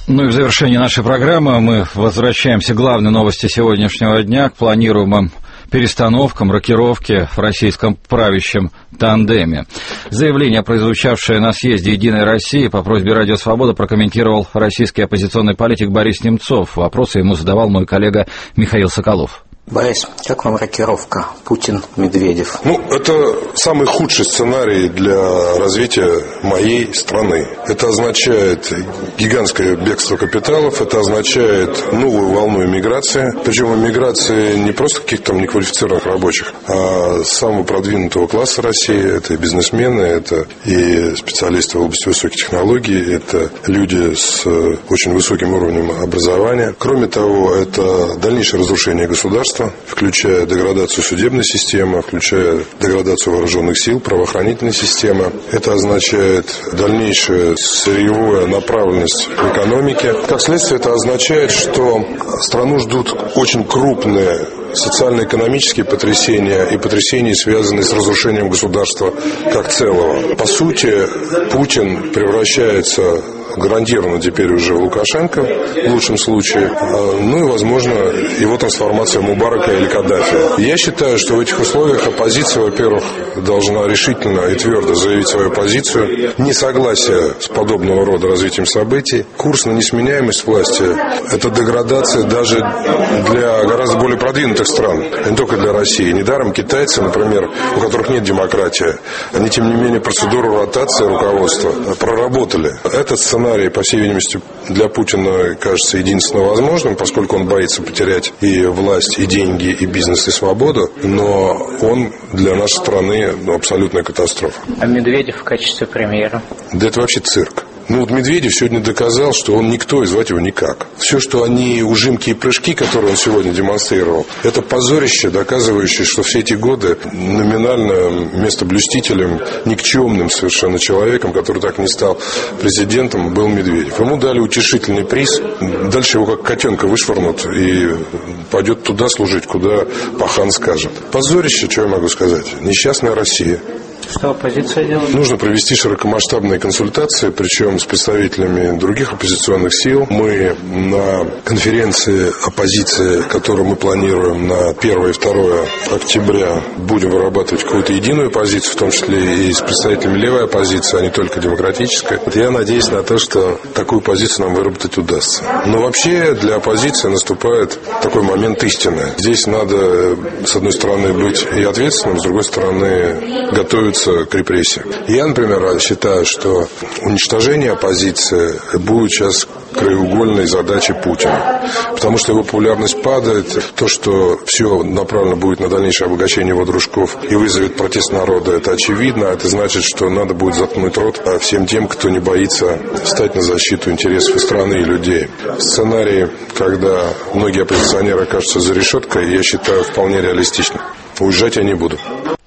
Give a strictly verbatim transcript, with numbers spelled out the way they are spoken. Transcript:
Ну и в завершении нашей программы мы возвращаемся к главной новости сегодняшнего дня, к планируемым перестановкам, рокировке в российском правящем тандеме. Заявление, прозвучавшее на съезде «Единой России» по просьбе «Радио Свобода», прокомментировал российский оппозиционный политик Борис Немцов. Вопросы ему задавал мой коллега Михаил Соколов. Борис, как вам рокировка Путин-Медведев? Ну, это самый худший сценарий для развития моей страны. Это означает гигантское бегство капиталов, это означает новую волну иммиграции. Причем иммиграции не просто каких-то там неквалифицированных рабочих, а самого продвинутого класса России. Это и бизнесмены, это и специалисты в области высоких технологий, это люди с очень высоким уровнем образования. Кроме того, это дальнейшее разрушение государства, включая деградацию судебной системы, включая деградацию вооруженных сил, правоохранительной системы. Это означает дальнейшую сырьевую направленность в экономике. Как следствие, это означает, что страну ждут очень крупные социально-экономические потрясения и потрясения, связанные с разрушением государства как целого. По сути, Путин превращается гарантированно теперь уже в Лукашенко, в лучшем случае, ну и, возможно, его трансформация в Мубарака или Каддафи. Я считаю, что в этих условиях оппозиция, во-первых, должна решительно и твердо заявить свою позицию, несогласие с подобного рода развитием событий. Курс на несменяемость власти – это деградация даже для гораздо более продвинутых стран, а не только для России. Недаром китайцы, например, у которых нет демократии, они, тем не менее, процедуру ротации руководства проработали. Этот сценарий, по всей видимости, для Путина кажется единственно возможным, поскольку он боится потерять и власть, и деньги, и бизнес, и свободу, но он для нашей страны ну, абсолютная катастрофа. А Медведев в качестве премьера? Да это вообще цирк. Ну вот Медведев сегодня доказал, что он никто, и звать его никак. Все, что они ужимки и прыжки, которые он сегодня демонстрировал, это позорище, доказывающее, что все эти годы номинально местоблюстителем, никчемным совершенно человеком, который так не стал президентом, был Медведев. Ему дали утешительный приз, дальше его как котенка вышвырнут и пойдет туда служить, куда пахан скажет. Позорище, что я могу сказать? Несчастная Россия. Что оппозиция делает? Нужно провести широкомасштабные консультации, причем с представителями других оппозиционных сил. Мы на конференции оппозиции, которую мы планируем на первое и второе октября, будем вырабатывать какую-то единую позицию, в том числе и с представителями левой оппозиции, а не только демократической. Я надеюсь на то, что такую позицию нам выработать удастся. Но вообще для оппозиции наступает такой момент истины. Здесь надо, с одной стороны, быть и ответственным, с другой стороны, готовиться к репрессиям. Я, например, считаю, что уничтожение оппозиции будет сейчас краеугольной задачей Путина. Потому что его популярность падает. То, что все направлено будет на дальнейшее обогащение его дружков и вызовет протест народа, это очевидно. Это значит, что надо будет заткнуть рот всем тем, кто не боится встать на защиту интересов страны и людей. Сценарий, когда многие оппозиционеры окажутся за решеткой, я считаю вполне реалистичным. Уезжать я не буду.